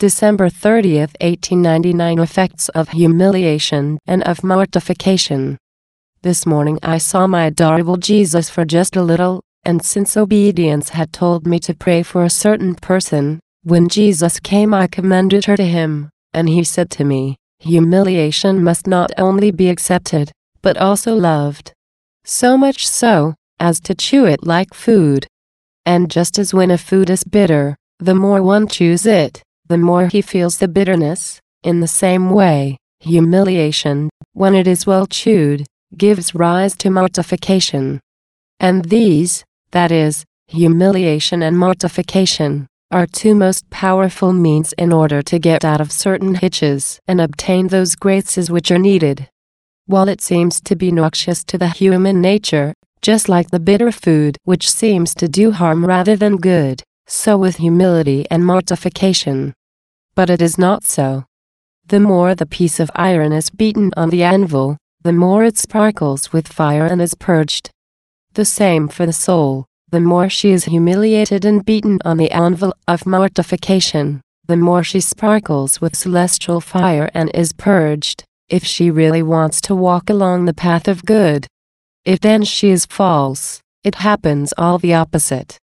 December 30th, 1899. Effects of humiliation and of mortification. This morning I saw my adorable Jesus for just a little, and since obedience had told me to pray for a certain person, when Jesus came I commended her to him, and he said to me, humiliation must not only be accepted, but also loved. So much so, as to chew it like food. And just as when a food is bitter, the more one chews it, the more he feels the bitterness, in the same way, humiliation, when it is well chewed, gives rise to mortification. And these, that is, humiliation and mortification, are two most powerful means in order to get out of certain hitches and obtain those graces which are needed. While it seems to be noxious to the human nature, just like the bitter food which seems to do harm rather than good, so with humility and mortification. But it is not so. The more the piece of iron is beaten on the anvil, the more it sparkles with fire and is purged. The same for the soul. The more she is humiliated and beaten on the anvil of mortification, the more she sparkles with celestial fire and is purged, if she really wants to walk along the path of good. If then she is false, it happens all the opposite.